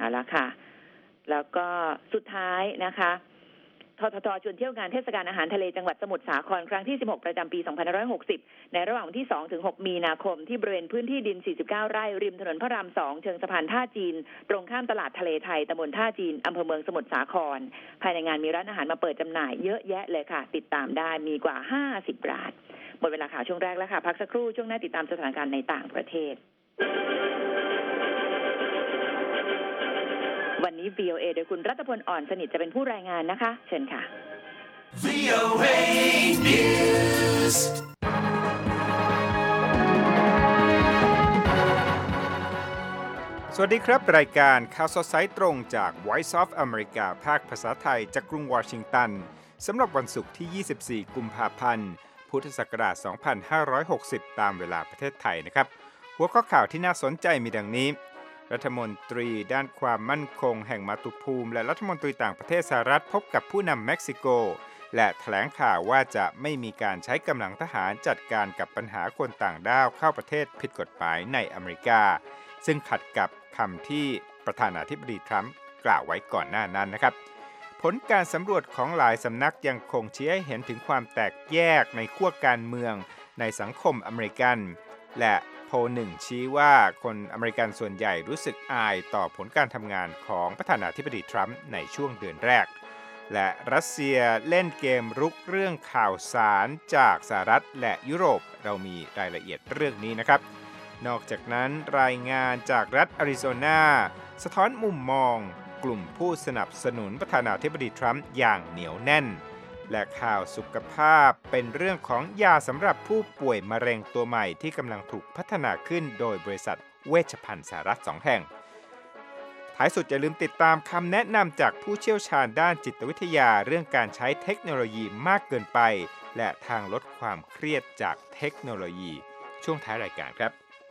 ละค่ะแล้วก็สุดท้ายนะคะททท.ชวนเที่ยวงานเทศกาลอาหารทะเลจังหวัดสมุทรสาครครั้งที่16ประจำปี2560ในระหว่างวันที่2ถึง6มีนาคมที่บริเวณพื้นที่ดิน49ไร่ริมถนนพระราม2เชิงสะพานท่าจีนตรงข้ามตลาดทะเลไทยตำบลท่าจีนอำเภอเมืองสมุทรสาครภายในงานมีร้านอาหารมาเปิดจำหน่ายเยอะแยะเลยค่ะติดตามได้มีกว่า50ร้านหมดเวลาข่าวช่วงแรกแล้วค่ะพักสักครู่ช่วงหน้าติดตามสถานการณ์ในต่างประเทศวันนี้ VOA โดยคุณรัตพลอ่อนสนิทจะเป็นผู้รายงานนะคะเชิญค่ะ VOA News สวัสดีครับรายการข่าวสดสายตรงจาก Voice of America ภาคภาษาไทยจากกรุงวอชิงตันสำหรับวันศุกร์ที่24กุมภาพันธ์พุทธศักราช2560ตามเวลาประเทศไทยนะครับหัวข้อข่าวที่น่าสนใจมีดังนี้รัฐมนตรีด้านความมั่นคงแห่งมาตุภูมิและรัฐมนตรีต่างประเทศสหรัฐพบกับผู้นำเม็กซิโกและแถลงข่าวว่าจะไม่มีการใช้กำลังทหารจัดการกับปัญหาคนต่างด้าวเข้าประเทศผิดกฎหมายในอเมริกาซึ่งขัดกับคำที่ประธานาธิบดีทรัมป์กล่าวไว้ก่อนหน้านั้นนะครับผลการสำรวจของหลายสำนักยังคงชี้ให้เห็นถึงความแตกแยกในขั้วการเมืองในสังคมอเมริกันและโพลหนึ่งชี้ว่าคนอเมริกันส่วนใหญ่รู้สึกอายต่อผลการทำงานของประธานาธิบดีทรัมป์ในช่วงเดือนแรกและรัสเซียเล่นเกมรุกเรื่องข่าวสารจากสหรัฐและยุโรปเรามีรายละเอียดเรื่องนี้นะครับนอกจากนั้นรายงานจากรัฐอาริโซนาสะท้อนมุมมองกลุ่มผู้สนับสนุนประธานาธิบดีทรัมป์อย่างเหนียวแน่นและข่าวสุขภาพเป็นเรื่องของยาสำหรับผู้ป่วยมะเร็งตัวใหม่ที่กำลังถูกพัฒนาขึ้นโดยบริษัทเวชภัณฑ์สหรัฐ2แห่งท้ายสุดอย่าลืมติดตามคำแนะนำจากผู้เชี่ยวชาญด้านจิตวิทยาเรื่องการใช้เทคโนโลยีมากเกินไปและทางลดความเครียดจากเทคโนโลยีช่วงท้ายรายการครับ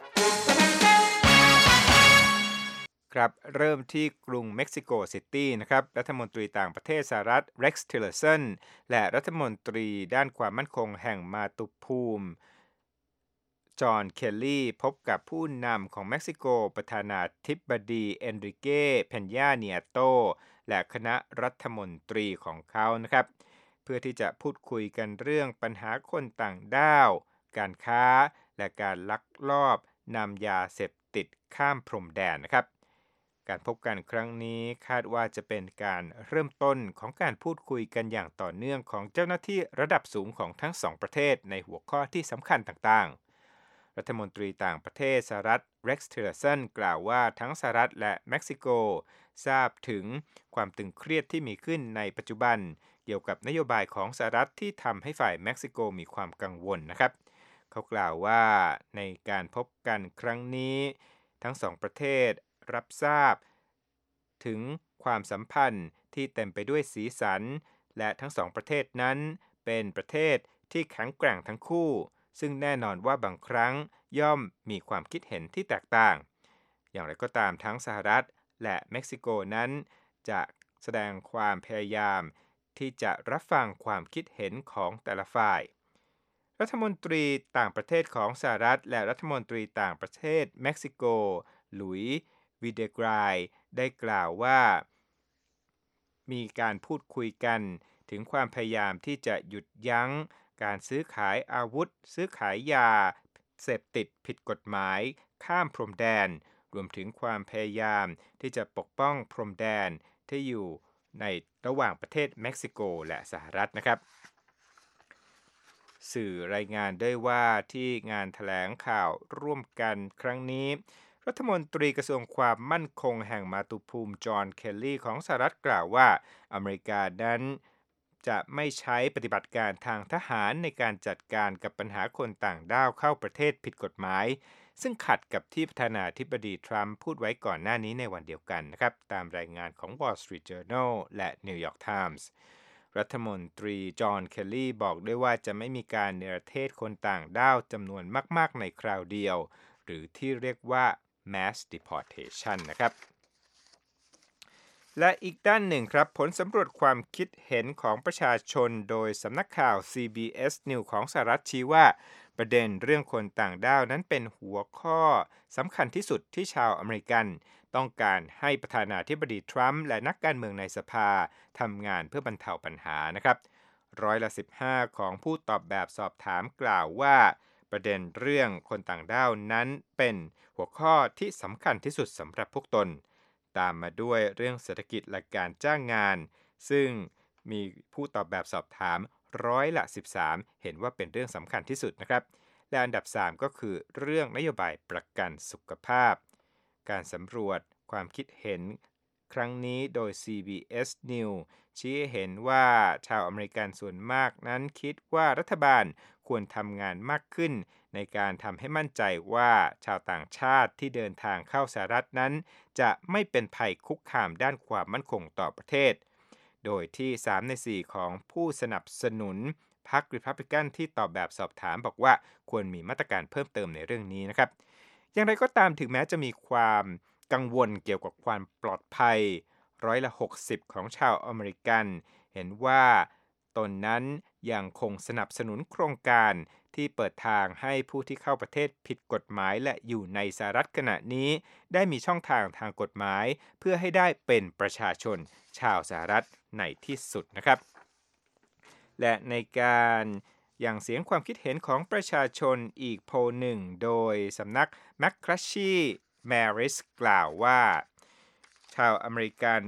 เริ่มที่กรุงเม็กซิโกซิตี้นะครับรัฐมนตรีต่างประเทศสหรัฐเร็กซ์ทิลเลอร์สันและรัฐมนตรีด้านความมั่นคงแห่งมาตุภูมิจอห์นเคลลี่พบกับผู้นำของเม็กซิโกประธานาธิบดีเอนริเก้เพนญาเนียโตและคณะรัฐมนตรีของเขานะครับเพื่อที่จะพูดคุยกันเรื่องปัญหาคนต่างด้าวการค้าและการลักลอบนำยาเสพติดข้ามพรมแดนนะครับการพบกันครั้งนี้คาดว่าจะเป็นการเริ่มต้นของการพูดคุยกันอย่างต่อเนื่องของเจ้าหน้าที่ระดับสูงของทั้งสองประเทศในหัวข้อที่สำคัญต่างๆรัฐมนตรีต่างประเทศสหรัฐเร็กซ์ทิลเลอร์สันกล่าวว่าทั้งสหรัฐและเม็กซิโกทราบถึงความตึงเครียดที่มีขึ้นในปัจจุบันเกี่ยวกับนโยบายของสหรัฐที่ทำให้ฝ่ายเม็กซิโกมีความกังวลนะครับเขากล่าวว่าในการพบกันครั้งนี้ทั้งสองประเทศรับทราบถึงความสัมพันธ์ที่เต็มไปด้วยสีสันและทั้งสองประเทศนั้นเป็นประเทศที่แข็งแกร่งทั้งคู่ซึ่งแน่นอนว่าบางครั้งย่อมมีความคิดเห็นที่แตกต่างอย่างไรก็ตามทั้งสหรัฐและเม็กซิโกนั้นจะแสดงความพยายามที่จะรับฟังความคิดเห็นของแต่ละฝ่ายรัฐมนตรีต่างประเทศของสหรัฐและรัฐมนตรีต่างประเทศเม็กซิโกหลุยส์วิเดกรายได้กล่าวว่ามีการพูดคุยกันถึงความพยายามที่จะหยุดยั้งการซื้อขายอาวุธซื้อขายยาเสพติดผิดกฎหมายข้ามพรมแดนรวมถึงความพยายามที่จะปกป้องพรมแดนที่อยู่ในระหว่างประเทศเม็กซิโกและสหรัฐนะครับสื่อรายงานด้วยว่าที่งานแถลงข่าวร่วมกันครั้งนี้รัฐมนตรีกระทรวงความมั่นคงแห่งมาตุภูมิจอห์นเคลลี่ของสหรัฐกล่าวว่าอเมริกานั้นจะไม่ใช้ปฏิบัติการทางทหารในการจัดการกับปัญหาคนต่างด้าวเข้าประเทศผิดกฎหมายซึ่งขัดกับที่ประธานาธิบดีทรัมป์พูดไว้ก่อนหน้านี้ในวันเดียวกันนะครับตามรายงานของ Wall Street Journal และ New York Times รัฐมนตรีจอห์นเคลลี่บอกด้วยว่าจะไม่มีการเนรเทศคนต่างด้าวจำนวนมากๆในคราวเดียวหรือที่เรียกว่าmass deportation นะครับและอีกด้านหนึ่งครับผลสำรวจความคิดเห็นของประชาชนโดยสำนักข่าว CBS News ของสหรัฐชี้ว่าประเด็นเรื่องคนต่างด้าวนั้นเป็นหัวข้อสำคัญที่สุดที่ชาวอเมริกันต้องการให้ประธานาธิบดีทรัมป์และนักการเมืองในสภาทำงานเพื่อบรรเทาปัญหานะครับ15%ของผู้ตอบแบบสอบถามกล่าวว่าประเด็นเรื่องคนต่างด้าวนั้นเป็นหัวข้อที่สำคัญที่สุดสำหรับพวกตนตามมาด้วยเรื่องเศรษฐกิจและการจ้างงานซึ่งมีผู้ตอบแบบสอบถาม13%เห็นว่าเป็นเรื่องสำคัญที่สุดนะครับและอันดับ3ก็คือเรื่องนโยบายประกันสุขภาพการสำรวจความคิดเห็นครั้งนี้โดย CBS News ชี้ให้เห็นว่าชาวอเมริกันส่วนมากนั้นคิดว่ารัฐบาลควรทำงานมากขึ้นในการทำให้มั่นใจว่าชาวต่างชาติที่เดินทางเข้าสหรัฐนั้นจะไม่เป็นภัยคุกคามด้านความมั่นคงต่อประเทศโดยที่3 ใน 4ของผู้สนับสนุนพรรครีพับลิกันที่ตอบแบบสอบถามบอกว่าควรมีมาตรการเพิ่มเติมในเรื่องนี้นะครับอย่างไรก็ตามถึงแม้จะมีความกังวลเกี่ยวกับความปลอดภัย60%ของชาวอเมริกันเห็นว่าตนนั้นยังคงสนับสนุนโครงการที่เปิดทางให้ผู้ที่เข้าประเทศผิดกฎหมายและอยู่ในสหรัฐขณะนี้ได้มีช่องทางทางกฎหมายเพื่อให้ได้เป็นประชาชนชาวสหรัฐในที่สุดนะครับและในการอย่างเสียงความคิดเห็นของประชาชนอีกโพลหนึ่งโดยสำนัก McClatchy Maris กล่าวว่าชาวอเมริกัน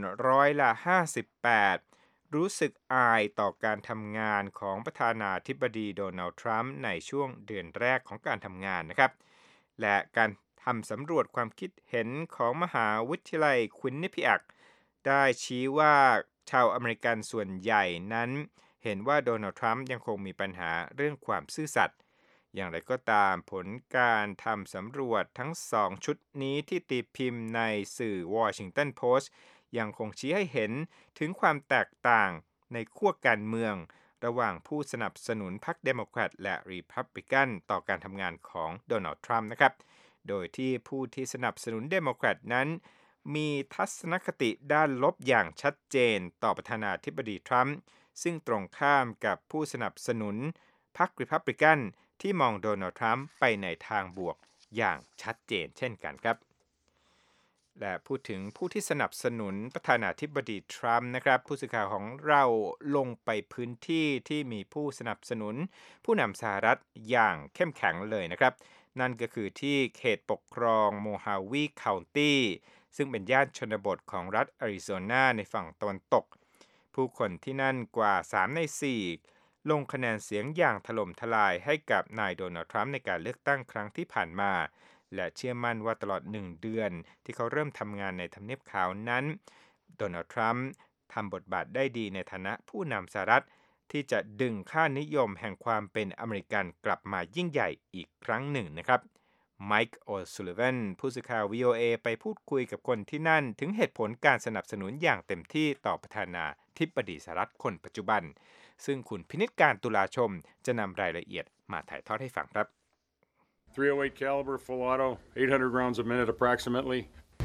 58%รู้สึกอายต่อการทำงานของประธานาธิบดีโดนัลด์ทรัมป์ในช่วงเดือนแรกของการทำงานนะครับและการทำสำรวจความคิดเห็นของมหาวิทยาลัยควินนิพิอักได้ชี้ว่าชาวอเมริกันส่วนใหญ่นั้นเห็นว่าโดนัลด์ทรัมป์ยังคงมีปัญหาเรื่องความซื่อสัตย์อย่างไรก็ตามผลการทำสำรวจทั้ง2ชุดนี้ที่ตีพิมพ์ในสื่อ Washington Post ยังคงชี้ให้เห็นถึงความแตกต่างในขั้วการเมืองระหว่างผู้สนับสนุนพรรคเดโมแครตและรีพับลิกันต่อการทำงานของโดนัลด์ทรัมป์นะครับโดยที่ผู้ที่สนับสนุนเดโมแครตนั้นมีทัศนคติด้านลบอย่างชัดเจนต่อประธานาธิบดีทรัมป์ซึ่งตรงข้ามกับผู้สนับสนุนพรรครีพับลิกันที่มองโดนัลด์ทรัมป์ไปในทางบวกอย่างชัดเจนเช่นกันครับและพูดถึงผู้ที่สนับสนุนประธานาธิบดีทรัมป์นะครับผู้สื่อข่าวของเราลงไปพื้นที่ที่มีผู้สนับสนุนผู้นำสหรัฐอย่างเข้มแข็งเลยนะครับนั่นก็คือที่เขตปกครองโมฮาวีเคานตี้ซึ่งเป็นย่านชนบทของรัฐแอริโซนาในฝั่งตะวันตกผู้คนที่นั่นกว่า3 ใน 4ลงคะแนนเสียงอย่างถล่มทลายให้กับนายโดนัลด์ทรัมป์ในการเลือกตั้งครั้งที่ผ่านมาและเชื่อมั่นว่าตลอด1 เดือนที่เขาเริ่มทำงานในทำเนียบขาวนั้นโดนัลด์ทรัมป์ทำบทบาทได้ดีในฐานะผู้นำสหรัฐที่จะดึงค่านิยมแห่งความเป็นอเมริกันกลับมายิ่งใหญ่อีกครั้งหนึ่งนะครับไมค์โอซูลิวันผู้สื่อข่าว VOA ไปพูดคุยกับคนที่นั่นถึงเหตุผลการสนับสนุนอย่างเต็มที่ต่อประธานาธิบดีสหรัฐคนปัจจุบันซึ่งคุณพินิจการตุลาชมจะนำรายละเอียดมาถ่ายทอดให้ฟังครับ .308 caliber full auto 800 rounds a minute approximately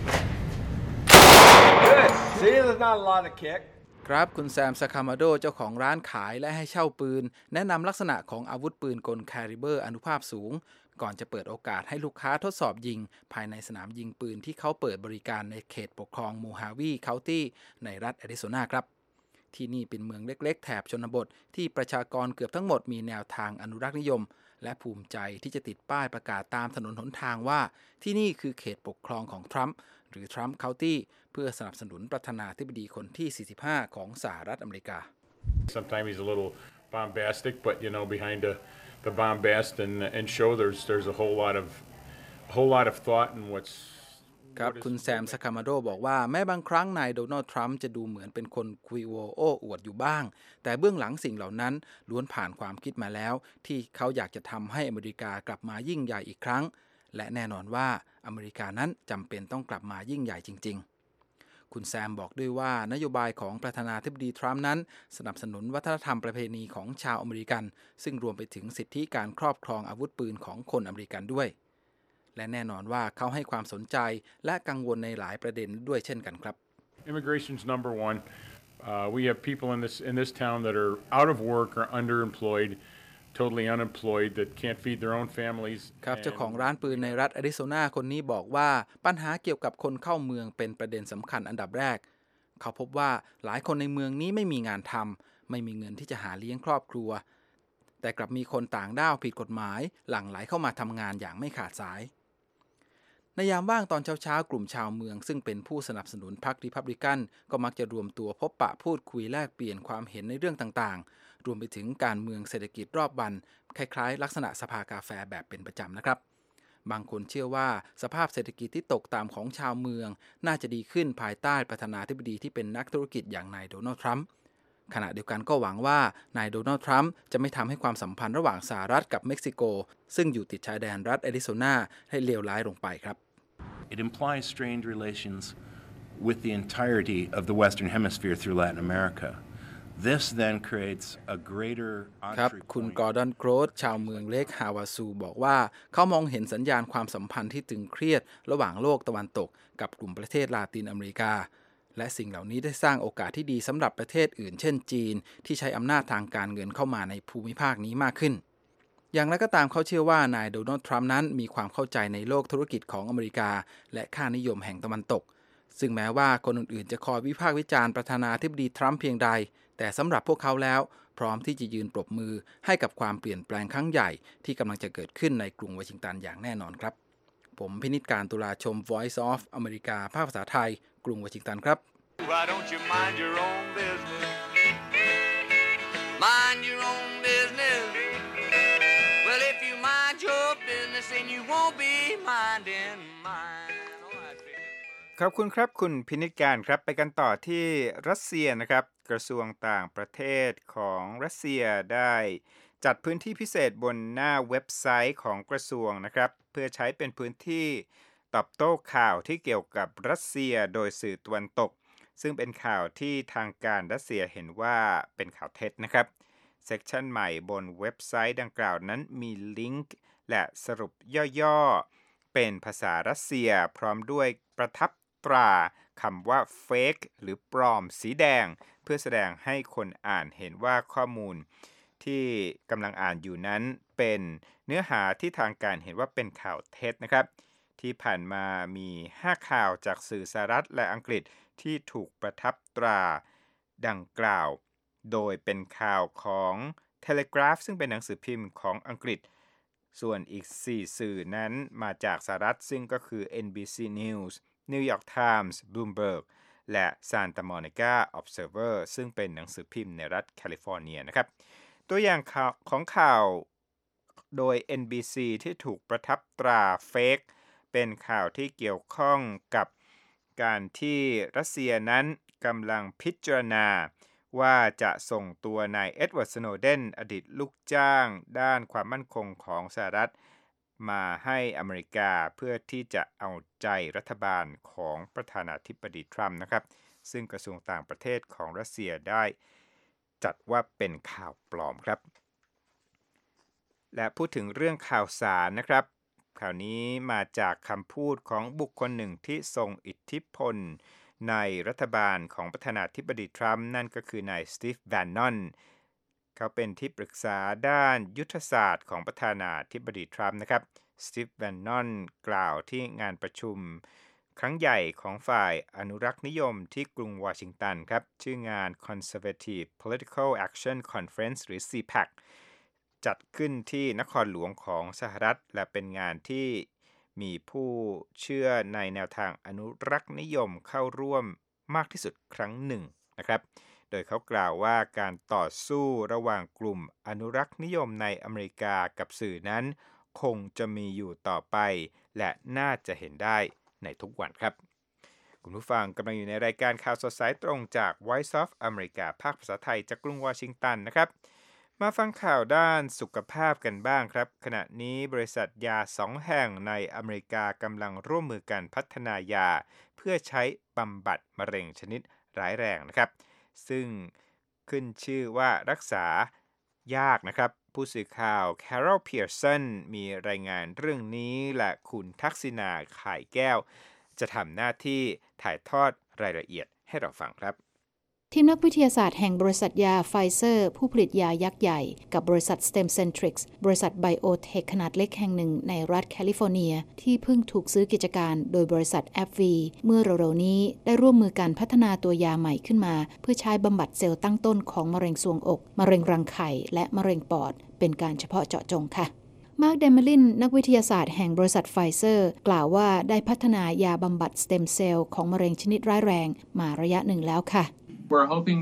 Good. See, there's not a lot of kick. ครับคุณแซม ซาคามาโดเจ้าของร้านขายและให้เช่าปืนแนะนำลักษณะของอาวุธปืนกลแคลิเบอร์อนุภาพสูงก่อนจะเปิดโอกาสให้ลูกค้าทดสอบยิงภายในสนามยิงปืนที่เขาเปิดบริการในเขตปกครองโมฮาวีเคานตี้ในรัฐแอริโซนาครับที่นี่เป็นเมืองเล็กๆแถบชนบทที่ประชากรเกือบทั้งหมดมีแนวทางอนุรักษ์นิยมและภูมิใจที่จะติดป้ายประกาศตามถนนหนทางว่าที่นี่คือเขตปกครองของทรัมป์หรือทรัมป์เคานตี้เพื่อสนับสนุนประธานาธิบดีคนที่45ของสหรัฐอเมริกา Sometimes he's a little bombastic, but you know, behind the bombast and show, there's a whole lot of thought in what's ครับคุณแซม ซาคามาโดบอกว่าแม้บางครั้งนายโดนัลด์ทรัมป์จะดูเหมือนเป็นคนคุยโอ้อวดอยู่บ้างแต่เบื้องหลังสิ่งเหล่านั้นล้วนผ่านความคิดมาแล้วที่เขาอยากจะทำให้อเมริกากลับมายิ่งใหญ่อีกครั้งและแน่นอนว่าอเมริกานั้นจำเป็นต้องกลับมายิ่งใหญ่จริงๆคุณแซมบอกด้วยว่านโยบายของประธานาธิบดีทรัมป์นั้นสนับสนุนวัฒนธรรมประเพณีของชาวอเมริกันซึ่งรวมไปถึงสิทธิการครอบครองอาวุธปืนของคนอเมริกันด้วยและแน่นอนว่าเขาให้ความสนใจและกังวลในหลายประเด็นด้วยเช่นกันครับ Immigration's number one. We have people in this town that are out of work or underemployed. totally unemployed that can't feed their own families. ครับเจ้าของร้านปืนในรัฐแอริโซนาคนนี้บอกว่าปัญหาเกี่ยวกับคนเข้าเมืองเป็นประเด็นสำคัญอันดับแรกเขาพบว่าหลายคนในเมืองนี้ไม่มีงานทำไม่มีเงินที่จะหาเลี้ยงครอบครัวแต่กลับมีคนต่างด้าวผิดกฎหมายหลั่งไหลเข้ามาทำงานอย่างไม่ขาดสายในยามว่างตอนเช้าๆกลุ่มชาวเมืองซึ่งเป็นผู้สนับสนุนพรรครีพับลิกันก็มักจะรวมตัวพบปะพูดคุยแลกเปลี่ยนความเห็นในเรื่องต่างๆรวมไปถึงการเมืองเศรษฐกิจรอบวันคล้ายๆลักษณะสภากาแฟแบบเป็นประจำนะครับบางคนเชื่อว่าสภาพเศรษฐกิจที่ตกต่ำของชาวเมืองน่าจะดีขึ้นภายใต้ประธานาธิบดีที่เป็นนักธุรกิจอย่างนายโดนัลด์ทรัมป์ขณะเดียวกันก็หวังว่านายโดนัลด์ทรัมป์จะไม่ทำให้ความสัมพันธ์ระหว่างสหรัฐกับเม็กซิโกซึ่งอยู่ติดชายแดนรัฐแอริโซนาให้เลวร้ายลงไปครับ It implies strained relations with the entirety of the Western Hemisphere through Latin America. This then creates a greater ครับ entry คุณ point. กอร์ดอนโกรธชาวเมืองเล็กฮาวาซูบอกว่าเขามองเห็นสัญญาณความสัมพันธ์ที่ตึงเครียดระหว่างโลกตะวันตกกับกลุ่มประเทศลาตินอเมริกาและสิ่งเหล่านี้ได้สร้างโอกาสที่ดีสำหรับประเทศอื่นเช่นจีนที่ใช้อำนาจทางการเงินเข้ามาในภูมิภาคนี้มากขึ้นอย่างไรก็ตามเขาเชื่อว่านายโดนัลด์ทรัมป์นั้นมีความเข้าใจในโลกธุรกิจของอเมริกาและค่านิยมแห่งตะวันตกซึ่งแม้ว่าคนอื่นๆจะคอยวิพากษ์วิจารณ์ประธานาธิบดีทรัมป์เพียงใดแต่สำหรับพวกเขาแล้วพร้อมที่จะยืนปรบมือให้กับความเปลี่ยนแปลงครั้งใหญ่ที่กำลังจะเกิดขึ้นในกรุงวอชิงตันอย่างแน่นอนครับผมพินิจการตุลาชม Voice of อเมริกาภาคภาษาไทยกรุงวอชิงตันครับ Why don't you mind your own business? Mind your own business. Well, if you mind your business, then you won't be minding mine. ขอบคุณครับคุณพินิจการครับไปกันต่อที่รัสเซียนะครับกระทรวงต่างประเทศของรัสเซียได้จัดพื้นที่พิเศษบนหน้าเว็บไซต์ของกระทรวงนะครับเพื่อใช้เป็นพื้นที่ตอบโต้ข่าวที่เกี่ยวกับรัสเซียโดยสื่อตะวันตกซึ่งเป็นข่าวที่ทางการรัสเซียเห็นว่าเป็นข่าวเท็จนะครับเซกชันใหม่บนเว็บไซต์ดังกล่าวนั้นมีลิงก์และสรุปย่อๆเป็นภาษารัสเซียพร้อมด้วยประทับตราคำว่า fake หรือปลอมสีแดงเพื่อแสดงให้คนอ่านเห็นว่าข้อมูลที่กำลังอ่านอยู่นั้นเป็นเนื้อหาที่ทางการเห็นว่าเป็นข่าวเท็จนะครับที่ผ่านมามี5ข่าวจากสื่อสหรัฐและอังกฤษที่ถูกประทับตราดังกล่าวโดยเป็นข่าวของ Telegraph ซึ่งเป็นหนังสือพิมพ์ของอังกฤษส่วนอีก4สื่อนั้นมาจากสหรัฐซึ่งก็คือ NBC News New York Times Bloomberg และ Santa Monica Observer ซึ่งเป็นหนังสือพิมพ์ในรัฐแคลิฟอร์เนียนะครับตัวอย่างของข่าวโดย NBC ที่ถูกประทับตรา Fake เป็นข่าวที่เกี่ยวข้องกับการที่รัสเซียนั้นกำลังพิจารณาว่าจะส่งตัวนายเอ็ดเวิร์ด สโนเดนอดีตลูกจ้างด้านความมั่นคงของสหรัฐมาให้อเมริกาเพื่อที่จะเอาใจรัฐบาลของประธานาธิบดีทรัมป์นะครับซึ่งกระทรวงต่างประเทศของรัสเซียได้จัดว่าเป็นข่าวปลอมครับและพูดถึงเรื่องข่าวสารนะครับข่าวนี้มาจากคำพูดของบุคคลหนึ่งที่ทรงอิทธิพลในรัฐบาลของประธานาธิบดีทรัมป์นั่นก็คือนายสตีฟ แวนนอนเขาเป็นที่ปรึกษาด้านยุทธศาสตร์ของประธานาธิบดีทรัมป์นะครับสตีฟ แวนนอนกล่าวที่งานประชุมครั้งใหญ่ของฝ่ายอนุรักษ์นิยมที่กรุงวอชิงตันครับชื่องาน Conservative Political Action Conference หรือ CPAC จัดขึ้นที่นครหลวงของสหรัฐและเป็นงานที่มีผู้เชื่อในแนวทางอนุรักษ์นิยมเข้าร่วมมากที่สุดครั้งหนึ่งนะครับโดยเขากล่าวว่าการต่อสู้ระหว่างกลุ่มอนุรักษ์นิยมในอเมริกากับสื่อนั้นคงจะมีอยู่ต่อไปและน่าจะเห็นได้ในทุกวันครับคุณผู้ฟังกำลังอยู่ในรายการข่าวสดสายตรงจาก Voice of America ภาคภาษาไทยจากกรุงวอชิงตันนะครับมาฟังข่าวด้านสุขภาพกันบ้างครับขณะนี้บริษัทยา2แห่งในอเมริกากำลังร่วมมือกันพัฒนายาเพื่อใช้บำบัดมะเร็งชนิดร้ายแรงนะครับซึ่งขึ้นชื่อว่ารักษายากนะครับผู้สื่อข่าว Carol Pearson มีรายงานเรื่องนี้และคุณทักษิณาข่ายแก้วจะทำหน้าที่ถ่ายทอดรายละเอียดให้เราฟังครับทีมนักวิทยาศาสตร์แห่งบริษัทยาไฟเซอร์ผู้ผลิตยายักษ์ใหญ่กับบริษัท Stemcentrx บริษัทไบโอเทคขนาดเล็กแห่งหนึ่งในรัฐแคลิฟอร์เนียที่เพิ่งถูกซื้อกิจการโดยบริษัท AbbVie เมื่อเร็วๆนี้ได้ร่วมมือกันพัฒนาตัวยาใหม่ขึ้นมาเพื่อใช้บำบัดเซลล์ตั้งต้นของมะเร็งทรวงอกมะเร็งรังไข่และมะเร็งปอดเป็นการเฉพาะเจาะจงค่ะมาร์ค เดเมลินนักวิทยาศาสตร์แห่งบริษัทไฟเซอร์กล่าวว่าได้พัฒนายาบำบัดสเต็มเซลล์ของมะเร็งชนิดร้ายแรงมาระยะหนึ่งแล้วค่ะ We're hoping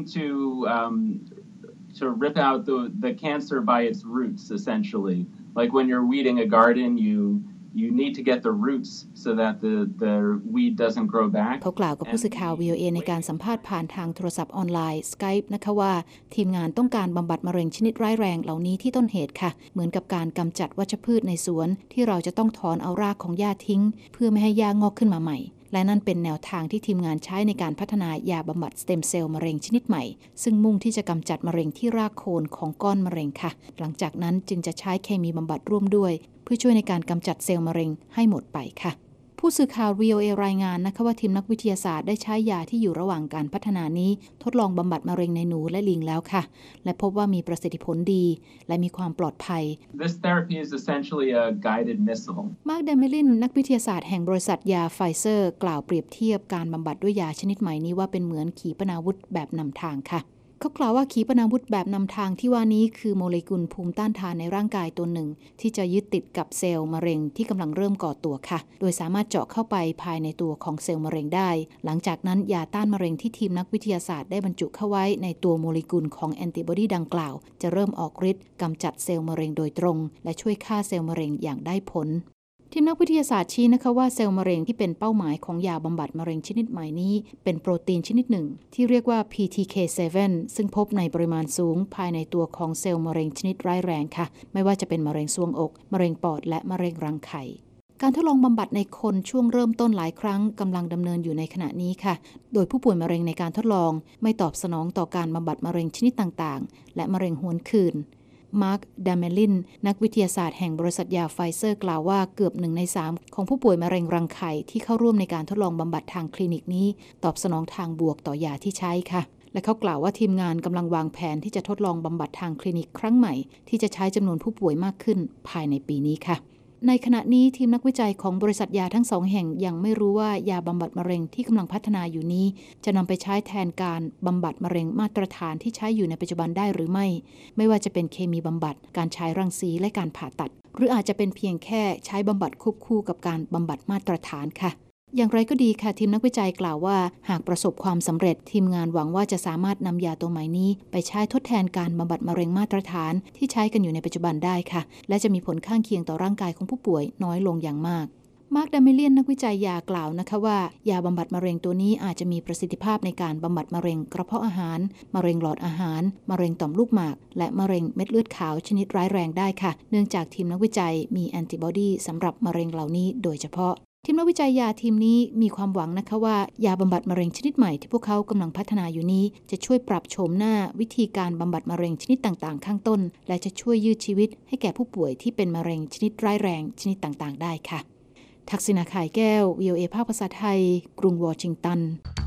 to rip out the cancer by its roots, essentially. Like when you're weeding a garden, you need to get the roots so that the weed doesn't grow back. เขากล่าวกับผู้สื่อข่าว VOA ในการสัมภาษณ์ผ่านทางโทรศัพท์ออนไลน์ Skype นะคะว่าทีมงานต้องการบำบัดมะเร็งชนิดร้ายแรงเหล่านี้ที่ต้นเหตุค่ะเหมือนกับการกำจัดวัชพืชในสวนที่เราจะต้องถอนเอารากของหญ้าทิ้งเพื่อไม่ให้หญ้างอกขึ้นมาใหม่และนั่นเป็นแนวทางที่ทีมงานใช้ในการพัฒนายาบำบัดสเต็มเซลล์มะเร็งชนิดใหม่ซึ่งมุ่งที่จะกำจัดมะเร็งที่รากโคนของก้อนมะเร็งค่ะหลังจากนั้นจึงจะใช้เคมีบำบัดร่วมด้วยเพื่อช่วยในการกำจัดเซลล์มะเร็งให้หมดไปค่ะผู้สื่อข่าว VOA รายงานนะคะว่าทีมนักวิทยาศาสตร์ได้ใช้ยาที่อยู่ระหว่างการพัฒนานี้ทดลองบำบัดมะเร็งในหนูและลิงแล้วค่ะและพบว่ามีประสิทธิผลดีและมีความปลอดภัย This therapy is essentially a guided missile. มาร์ค เดเมลินนักวิทยาศาสตร์แห่งบริษัทยาไฟเซอร์กล่าวเปรียบเทียบการบำบัดด้วยยาชนิดใหม่นี้ว่าเป็นเหมือนขีปนาวุธแบบนำทางค่ะเขากล่าวว่าขีปนาวุธแบบนำทางที่ว่านี้คือโมเลกุลภูมิต้านทานในร่างกายตัวหนึ่งที่จะยึดติดกับเซลล์มะเร็งที่กำลังเริ่มก่อตัวค่ะโดยสามารถเจาะเข้าไปภายในตัวของเซลล์มะเร็งได้หลังจากนั้นยาต้านมะเร็งที่ทีมนักวิทยาศาสตร์ได้บรรจุเข้าไว้ในตัวโมเลกุลของแอนติบอดีดังกล่าวจะเริ่มออกฤทธิ์กำจัดเซลล์มะเร็งโดยตรงและช่วยฆ่าเซลล์มะเร็งอย่างได้ผลทีมนักวิทยาศาสตร์ชี้นะคะว่าเซลล์มะเร็งที่เป็นเป้าหมายของยาบำบัดมะเร็งชนิดใหม่นี้เป็นโปรตีนชนิดหนึ่งที่เรียกว่า PTK7 ซึ่งพบในปริมาณสูงภายในตัวของเซลล์มะเร็งชนิดร้ายแรงค่ะไม่ว่าจะเป็นมะเร็งทรวงอกมะเร็งปอดและมะเร็งรังไข่การทดลองบำบัดในคนช่วงเริ่มต้นหลายครั้งกำลังดำเนินอยู่ในขณะนี้ค่ะโดยผู้ป่วยมะเร็งในการทดลองไม่ตอบสนองต่อการบำบัดมะเร็งชนิดต่างๆและมะเร็งหวนคืนมาร์ค เดเมลินนักวิทยาศาสตร์แห่งบริษัทยาไฟเซอร์กล่าวว่าเกือบ1 ใน 3ของผู้ป่วยมะเร็งรังไข่ที่เข้าร่วมในการทดลองบำบัดทางคลินิกนี้ตอบสนองทางบวกต่อยาที่ใช้ค่ะและเขากล่าวว่าทีมงานกำลังวางแผนที่จะทดลองบำบัดทางคลินิกครั้งใหม่ที่จะใช้จำนวนผู้ป่วยมากขึ้นภายในปีนี้ค่ะในขณะนี้ทีมนักวิจัยของบริษัทยาทั้ง2 แห่งยังไม่รู้ว่ายาบำบัดมะเร็งที่กำลังพัฒนาอยู่นี้จะนำไปใช้แทนการบำบัดมะเร็งมาตรฐานที่ใช้อยู่ในปัจจุบันได้หรือไม่ว่าจะเป็นเคมีบำบัดการฉายรังสีและการผ่าตัดหรืออาจจะเป็นเพียงแค่ใช้บำบัดควบคู่กับการบำบัดมาตรฐานค่ะอย่างไรก็ดีค่ะทีมนักวิจัยกล่าวว่าหากประสบความสำเร็จทีมงานหวังว่าจะสามารถนำยาตัวใหม่นี้ไปใช้ทดแทนการบำบัดมะเร็งมาตรฐานที่ใช้กันอยู่ในปัจจุบันได้ค่ะและจะมีผลข้างเคียงต่อร่างกายของผู้ป่วยน้อยลงอย่างมากมาร์ค เดเมลินนักวิจัยยากล่าวนะคะว่ายาบำบัดมะเร็งตัวนี้อาจจะมีประสิทธิภาพในการบำบัดมะเร็งกระเพาะอาหารมะเร็งหลอดอาหารมะเร็งต่อมลูกหมากและมะเร็งเม็ดเลือดขาวชนิดร้ายแรงได้ค่ะเนื่องจากทีมนักวิจัยมีแอนติบอดีสำหรับมะเร็งเหล่านี้โดยเฉพาะทีมนักวิจัยยาทีมนี้มีความหวังนะคะว่ายาบำบัดมะเร็งชนิดใหม่ที่พวกเขากำลังพัฒนาอยู่นี้จะช่วยปรับโฉมหน้าวิธีการบำบัดมะเร็งชนิดต่างๆข้างต้นและจะช่วยยืดชีวิตให้แก่ผู้ป่วยที่เป็นมะเร็งชนิดร้ายแรงชนิดต่างๆได้ค่ะทักษิณา ข่ายแก้ว VOA ภาคภาษาไทยกรุงวอชิงตัน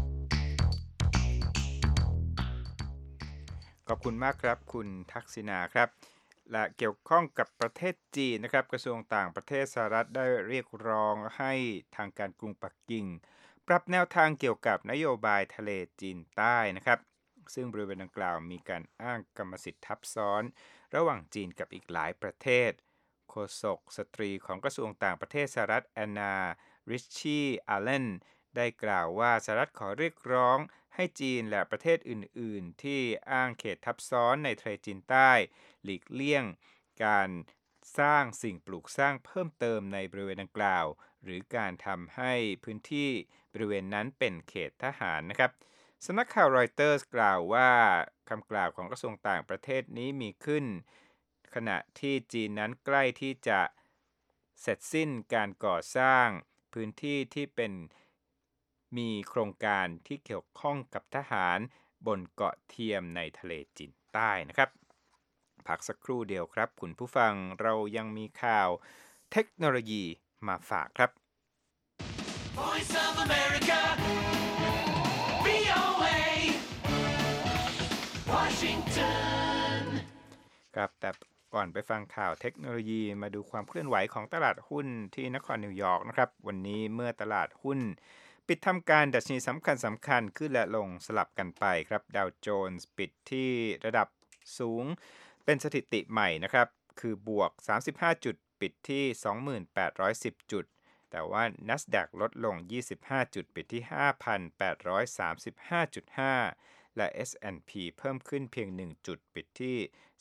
ขอบคุณมากครับคุณทักษิณาครับและเกี่ยวข้องกับประเทศจีนนะครับกระทรวงต่างประเทศสหรัฐได้เรียกร้องให้ทางการกรุงปักกิ่งปรับแนวทางเกี่ยวกับนโยบายทะเลจีนใต้นะครับซึ่งบริเวณดังกล่าวมีการอ้างกรรมสิทธิ์ทับซ้อนระหว่างจีนกับอีกหลายประเทศโฆษกสตรีของกระทรวงต่างประเทศสหรัฐแอนนา ริชชี่อาเลนได้กล่าวว่าสหรัฐขอเรียกร้องให้จีนและประเทศอื่นๆที่อ้างเขตทับซ้อนในทะเลจีนใต้หลีกเลี่ยงการสร้างสิ่งปลูกสร้างเพิ่มเติมในบริเวณดังกล่าวหรือการทำให้พื้นที่บริเวณนั้นเป็นเขตทหารนะครับสำนักข่าวรอยเตอร์สกล่าวว่าคำกล่าวของกระทรวงต่างประเทศนี้มีขึ้นขณะที่จีนนั้นใกล้ที่จะเสร็จสิ้นการก่อสร้างพื้นที่ที่เป็นมีโครงการที่เกี่ยวข้องกับทหารบนเกาะเทียมในทะเลจีนใต้นะครับพักสักครู่เดียวครับคุณผู้ฟังเรายังมีข่าวเทคโนโลยีมาฝากครับ Voice of America, VOA ครับแต่ก่อนไปฟังข่าวเทคโนโลยีมาดูความเคลื่อนไหวของตลาดหุ้นที่นครนิวยอร์กนะครับวันนี้เมื่อตลาดหุ้นปิดทำการดัชนีสำคัญขึ้นและลงสลับกันไปครับดาวโจนส์ปิดที่ระดับสูงเป็นสถิติใหม่นะครับคือบวก35จุดปิดที่ 2810 จุดแต่ว่า NASDAQ ลดลง25จุดปิดที่ 5,835.5 และ S&P เพิ่มขึ้นเพียง1จุดปิดที่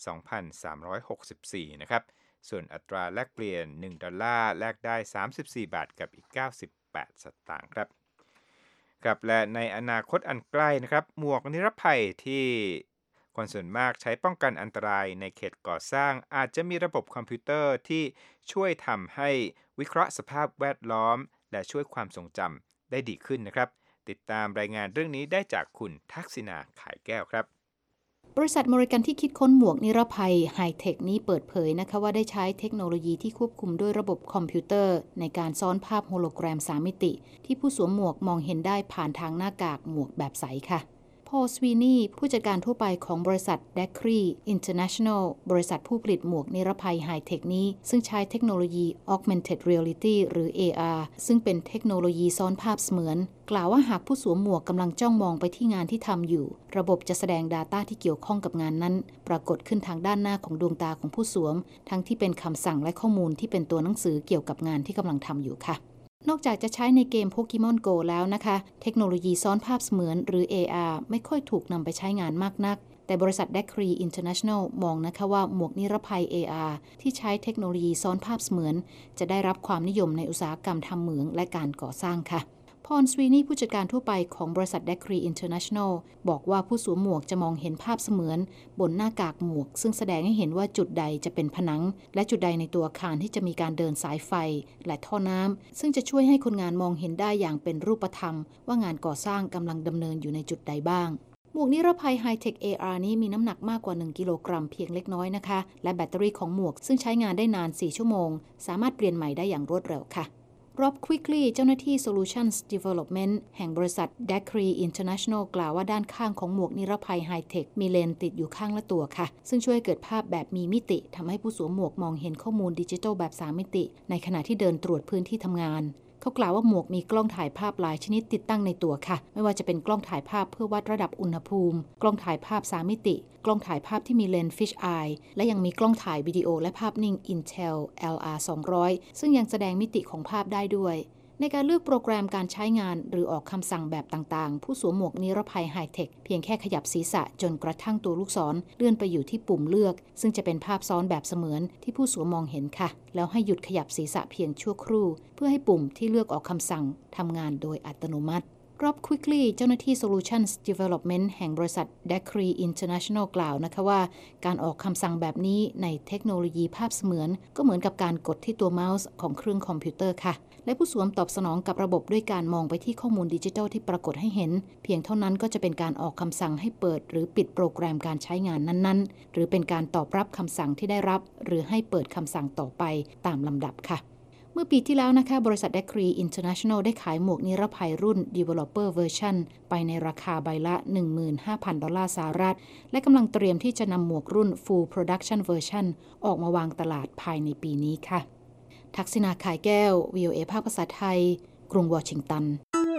2,364 นะครับส่วนอัตราแลกเปลี่ยน1ดอลลาร์แลกได้34บาทกับอีก98สตางค์ครับและในอนาคตอันใกล้นะครับหมวกนิรภัยที่คนส่วนมากใช้ป้องกันอันตรายในเขตก่อสร้างอาจจะมีระบบคอมพิวเตอร์ที่ช่วยทำให้วิเคราะห์สภาพแวดล้อมและช่วยความทรงจำได้ดีขึ้นนะครับติดตามรายงานเรื่องนี้ได้จากคุณทักษิณาขายแก้วครับบริษัทอเมริกันที่คิดค้นหมวกนิรภัยไฮเทคนี้เปิดเผยนะคะว่าได้ใช้เทคโนโลยีที่ควบคุมด้วยระบบคอมพิวเตอร์ในการซ้อนภาพโฮโลแกรม3มิติที่ผู้สวมหมวกมองเห็นได้ผ่านทางหน้ากากหมวกแบบใสค่ะพอล สวีนีย์ผู้จัดการทั่วไปของบริษัท Dacry International บริษัทผู้ผลิตหมวกนิรภัยไฮเทคนี้ซึ่งใช้เทคโนโลยี Augmented Reality หรือ AR ซึ่งเป็นเทคโนโลยีซ้อนภาพเสมือนกล่าวว่าหากผู้สวมหมวกกำลังจ้องมองไปที่งานที่ทำอยู่ระบบจะแสดง Data ที่เกี่ยวข้องกับงานนั้นปรากฏขึ้นทางด้านหน้าของดวงตาของผู้สวมทั้งที่เป็นคำสั่งและข้อมูลที่เป็นตัวหนังสือเกี่ยวกับงานที่กำลังทำอยู่ค่ะนอกจากจะใช้ในเกม Pokemon Go แล้วนะคะเทคโนโลยีซ้อนภาพเสมือนหรือ AR ไม่ค่อยถูกนำไปใช้งานมากนักแต่บริษัท Dacry International มองนะคะว่าหมวกนิรภัย AR ที่ใช้เทคโนโลยีซ้อนภาพเสมือนจะได้รับความนิยมในอุตสาหกรรมทำเหมืองและการก่อสร้างค่ะพอล สวีนีย์ผู้จัดการทั่วไปของบริษัท Dacry International บอกว่าผู้สวมหมวกจะมองเห็นภาพเสมือนบนหน้ากากหมวกซึ่งแสดงให้เห็นว่าจุดใดจะเป็นผนังและจุดใดในตัวอาคารที่จะมีการเดินสายไฟและท่อน้ำซึ่งจะช่วยให้คนงานมองเห็นได้อย่างเป็นรูปธรรมว่างานก่อสร้างกำลังดำเนินอยู่ในจุดใดบ้างหมวกนิรภัย High-Tech AR นี้มีน้ำหนักมากกว่า1กิโลกรัมเพียงเล็กน้อยนะคะและแบตเตอรี่ของหมวกซึ่งใช้งานได้นาน4ชั่วโมงสามารถเปลี่ยนใหม่ได้อย่างรวดเร็วค่ะRob Quigley เจ้าหน้าที่ Solutions Development แห่งบริษัท Dacry International กล่าวว่าด้านข้างของหมวกนิรภัย High-Tech มีเลนส์ติดอยู่ข้างละตัวค่ะซึ่งช่วยเกิดภาพแบบมีมิติทำให้ผู้สวมหมวกมองเห็นข้อมูลดิจิทัลแบบ3มิติในขณะที่เดินตรวจพื้นที่ทำงานเขากล่าวว่าหมวกมีกล้องถ่ายภาพหลายชนิดติดตั้งในตัวค่ะไม่ว่าจะเป็นกล้องถ่ายภาพเพื่อวัดระดับอุณหภูมิกล้องถ่ายภาพ3มิติกล้องถ่ายภาพที่มีเลนส์ Fish Eye และยังมีกล้องถ่ายวิดีโอและภาพนิ่ง Intel LR200 ซึ่งยังแสดงมิติของภาพได้ด้วยในการเลือกโปรแกรมการใช้งานหรือออกคำสั่งแบบต่างๆผู้สวมหมวกนิรภัยไฮเทคเพียงแค่ขยับศีรษะจนกระทั่งตัวลูกศรเลื่อนไปอยู่ที่ปุ่มเลือกซึ่งจะเป็นภาพซ้อนแบบเสมือนที่ผู้สวมมองเห็นค่ะแล้วให้หยุดขยับศีรษะเพียงชั่วครู่เพื่อให้ปุ่มที่เลือกออกคำสั่งทำงานโดยอัตโนมัติRob Quigley เจ้าหน้าที่ Solutions Development แห่งบริษัท Dacry International กล่าวนะคะว่าการออกคำสั่งแบบนี้ในเทคโนโลยีภาพเสมือนก็เหมือนกับการกดที่ตัวเมาส์ของเครื่องคอมพิวเตอร์ค่ะและผู้สวมตอบสนองกับระบบด้วยการมองไปที่ข้อมูลดิจิทัลที่ปรากฏให้เห็นเพียงเท่านั้นก็จะเป็นการออกคำสั่งให้เปิดหรือปิดโปรแกรมการใช้งานนั้นๆหรือเป็นการตอบรับคำสั่งที่ได้รับหรือให้เปิดคำสั่งต่อไปตามลำดับค่ะเมื่อปีที่แล้วนะคะบริษัท Dacry International ได้ขายหมวกนิรภัยรุ่น Developer Version ไปในราคาใบละ 15,000 ดอลลาร์สหรัฐและกำลังเตรียมที่จะนำหมวกรุ่น Full Production Version ออกมาวางตลาดภายในปีนี้ค่ะทักษิณาขายแก้ว VOA ภาคภาษาไทยกรุงวอชิงตัน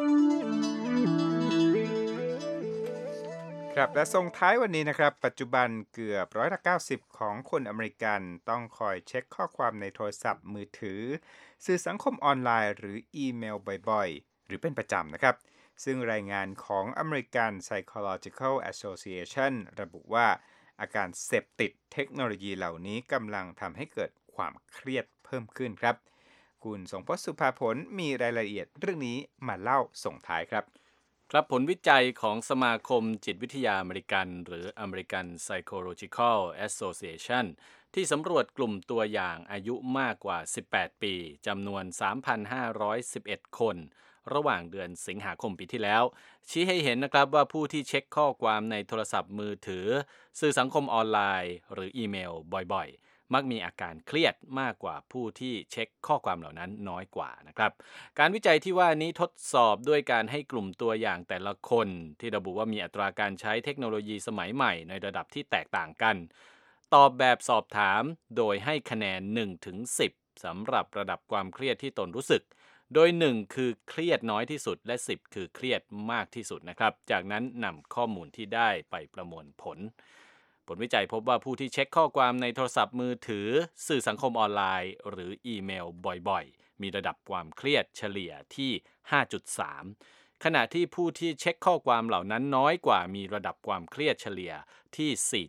ครับและส่งท้ายวันนี้นะครับปัจจุบันเกือบ90%ของคนอเมริกันต้องคอยเช็คข้อความในโทรศัพท์มือถือสื่อสังคมออนไลน์หรืออีเมลบ่อยๆหรือเป็นประจำนะครับซึ่งรายงานของ American Psychological Association ระบุว่าอาการเสพติดเทคโนโลยีเหล่านี้กำลังทำให้เกิดความเครียดเพิ่มขึ้นครับคุณสงพจน์สุภาผลมีรายละเอียดเรื่องนี้มาเล่าส่งท้ายครับครับผลวิจัยของสมาคมจิตวิทยาอเมริกันหรือ American Psychological Association ที่สำรวจกลุ่มตัวอย่างอายุมากกว่า18ปีจำนวน 3,511 คนระหว่างเดือนสิงหาคมปีที่แล้วชี้ให้เห็นนะครับว่าผู้ที่เช็คข้อความในโทรศัพท์มือถือสื่อสังคมออนไลน์หรืออีเมลบ่อยๆมักมีอาการเครียดมากกว่าผู้ที่เช็คข้อความเหล่านั้นน้อยกว่านะครับการวิจัยที่ว่านี้ทดสอบด้วยการให้กลุ่มตัวอย่างแต่ละคนที่ระบุว่ามีอัตราการใช้เทคโนโลยีสมัยใหม่ในระดับที่แตกต่างกันตอบแบบสอบถามโดยให้คะแนน 1-10 สำหรับระดับความเครียดที่ตนรู้สึกโดย1คือเครียดน้อยที่สุดและ10คือเครียดมากที่สุดนะครับจากนั้นนำข้อมูลที่ได้ไปประมวลผลวิจัยพบว่าผู้ที่เช็คข้อความในโทรศัพท์มือถือสื่อสังคมออนไลน์หรืออีเมลบ่อยๆมีระดับความเครียดเฉลี่ยที่ 5.3 ขณะที่ผู้ที่เช็คข้อความเหล่านั้นน้อยกว่ามีระดับความเครียดเฉลี่ยที่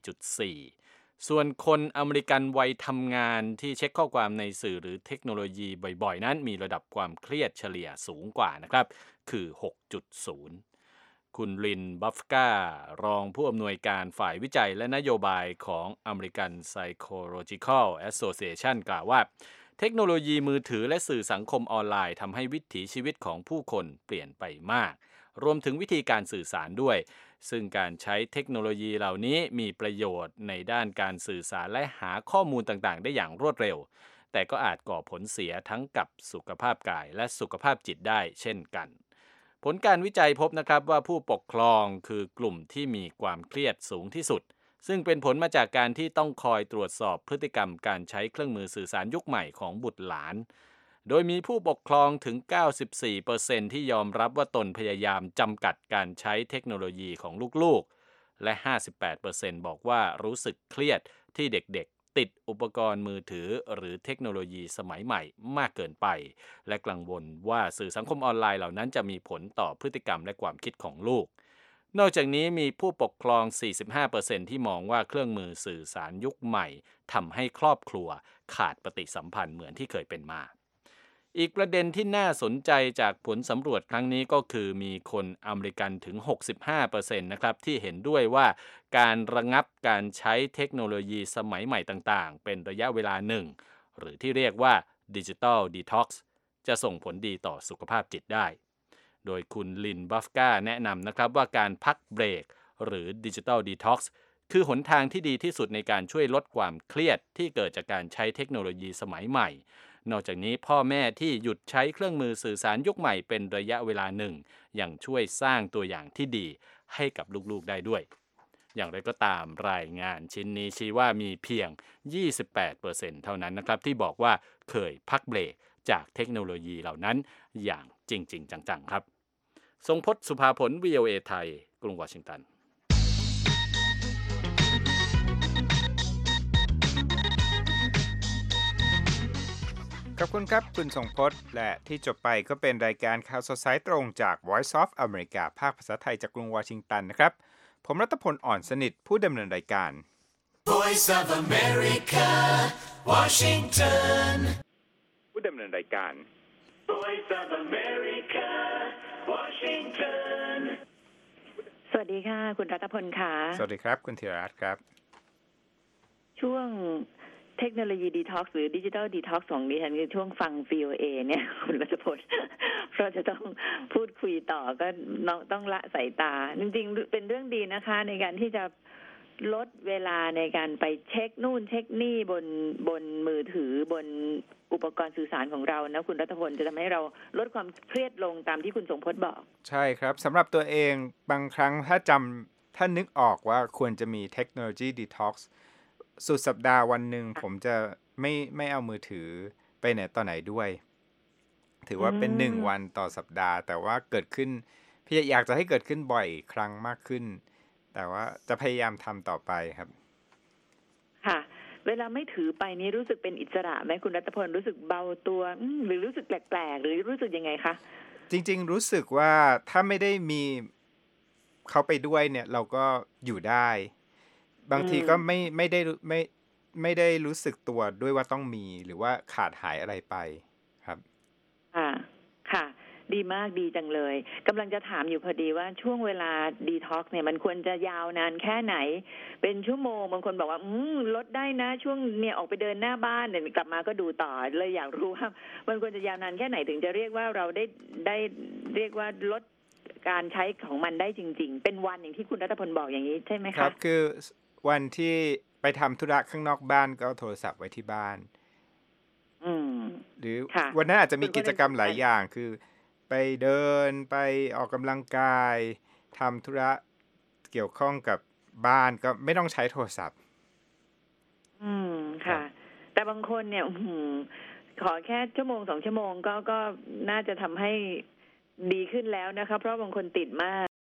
4.4 ส่วนคนอเมริกันวัยทำงานที่เช็คข้อความในสื่อหรือเทคโนโลยีบ่อยๆนั้นมีระดับความเครียดเฉลี่ยสูงกว่านะครับคือ 6.0 คุณลินบัฟการองผู้อำนวยการฝ่ายวิจัยและนโยบายของ American Psychological Association กล่าวว่าเทคโนโลยีมือถือและสื่อสังคมออนไลน์ทำให้วิถีชีวิตของผู้คนเปลี่ยนไปมากรวมถึงวิธีการสื่อสารด้วยซึ่งการใช้เทคโนโลยีเหล่านี้มีประโยชน์ในด้านการสื่อสารและหาข้อมูลต่างๆได้อย่างรวดเร็วแต่ก็อาจก่อผลเสียทั้งกับสุขภาพกายและสุขภาพจิตได้เช่นกันผลการวิจัยพบนะครับว่าผู้ปกครองคือกลุ่มที่มีความเครียดสูงที่สุดซึ่งเป็นผลมาจากการที่ต้องคอยตรวจสอบพฤติกรรมการใช้เครื่องมือสื่อสารยุคใหม่ของบุตรหลานโดยมีผู้ปกครองถึง 94% ที่ยอมรับว่าตนพยายามจำกัดการใช้เทคโนโลยีของลูกๆและ 58% บอกว่ารู้สึกเครียดที่เด็กๆติดอุปกรณ์มือถือหรือเทคโนโลยีสมัยใหม่มากเกินไปและกังวลว่าสื่อสังคมออนไลน์เหล่านั้นจะมีผลต่อพฤติกรรมและความคิดของลูกนอกจากนี้มีผู้ปกครอง 45% ที่มองว่าเครื่องมือสื่อสารยุคใหม่ทำให้ครอบครัวขาดปฏิสัมพันธ์เหมือนที่เคยเป็นมาอีกประเด็นที่น่าสนใจจากผลสำรวจครั้งนี้ก็คือมีคนอเมริกันถึง 65% นะครับที่เห็นด้วยว่าการระงับการใช้เทคโนโลยีสมัยใหม่ต่างๆเป็นระยะเวลาหนึ่งหรือที่เรียกว่า Digital Detox จะส่งผลดีต่อสุขภาพจิตได้โดยคุณลินบัฟกาแนะนำนะครับว่าการพักเบรกหรือ Digital Detox คือหนทางที่ดีที่สุดในการช่วยลดความเครียดที่เกิดจากการใช้เทคโนโลยีสมัยใหม่นอกจากนี้พ่อแม่ที่หยุดใช้เครื่องมือสื่อสารยุคใหม่เป็นระยะเวลาหนึ่งยังช่วยสร้างตัวอย่างที่ดีให้กับลูกๆได้ด้วยอย่างไรก็ตามรายงานชิ้นนี้ชี้ว่ามีเพียง 28% เท่านั้นนะครับที่บอกว่าเคยพักเบรกจากเทคโนโลยีเหล่านั้นอย่างจริงๆจังๆครับทรงพจน์ สุภาผล VOA ไทยกรุงวอชิงตันขอบคุณครับคุณทรงพจน์และที่จบไปก็เป็นรายการข่าวสดสายตรงจาก Voice of America ภาคภาษาไทยจากกรุงวอชิงตันนะครับผมรัตพล อ่อนสนิทผู้ดำเนินรายการ Voice of America Washington ผู้ดำเนินรายการ Voice of America Washington สวัสดีค่ะคุณรัตพลค่ะสวัสดีครับคุณธีรรัตน์ครับช่วงเทคโนโลยีดีท็อกซ์หรือดิจิทัลดีท็อกซ์ของดิฉันคือช่วงฟัง VOA เนี่ยคุณรัชพลเพราะจะต้องพูดคุยต่อก็ต้องละสายตาจริงๆเป็นเรื่องดีนะคะในการที่จะลดเวลาในการไปเช็คนู่นเช็คนี่บนมือถือบนอุปกรณ์สื่อสารของเรานะคุณรัตพลจะทำให้เราลดความเครียดลงตามที่คุณทรงพจน์บอกใช่ครับสำหรับตัวเองบางครั้งถ้านึกออกว่าควรจะมีเทคโนโลยีดีท็อกซ์สุดสัปดาห์วันหนึ่งผมจะไม่เอามือถือไปไหนต่อไหนด้วยถือว่าเป็น1วันต่อสัปดาห์แต่ว่าเกิดขึ้นพี่อยากจะให้เกิดขึ้นบ่อยครั้งมากขึ้นแต่ว่าจะพยายามทำต่อไปครับค่ะเวลาไม่ถือไปนี้รู้สึกเป็นอิสระไหมคุณรัตพลรู้สึกเบาตัวหรือรู้สึกแปลกๆหรือรู้สึกยังไงคะจริงๆรู้สึกว่าถ้าไม่ได้มีเขาไปด้วยเนี่ยเราก็อยู่ได้บางทีก็ไม่ได้รู้สึกตัวด้วยว่าต้องมีหรือว่าขาดหายอะไรไปครับค่ะดีมากดีจังเลยกำลังจะถามอยู่พอดีว่าช่วงเวลาดีท็อกซ์เนี่ยมันควรจะยาวนานแค่ไหนเป็นชั่วโมงบางคนบอกว่าลดได้นะช่วงเนี่ยออกไปเดินหน้าบ้านเดี๋ยวกลับมาก็ดูต่อเลยอยากรู้ว่ามันควรจะยาวนานแค่ไหนถึงจะเรียกว่าเราได้เรียกว่าลดการใช้ของมันได้จริงๆเป็นวันอย่างที่คุณรัตพลบอกอย่างนี้ใช่ไหมคะครับคือวันที่ไปทำธุระข้างนอกบ้านก็โทรศัพท์ไว้ที่บ้านหรือวันนั้นอาจจะมีกิจกรรมหลายอย่างคือไปเดินไปออกกำลังกายทำธุระเกี่ยวข้องกับบ้านก็ไม่ต้องใช้โทรศัพท์ค่ะ แต่บางคนเนี่ยขอแค่ชั่วโมง2 ชั่วโมงก็น่าจะทำให้ดีขึ้นแล้วนะคะเพราะบางคนติดมาก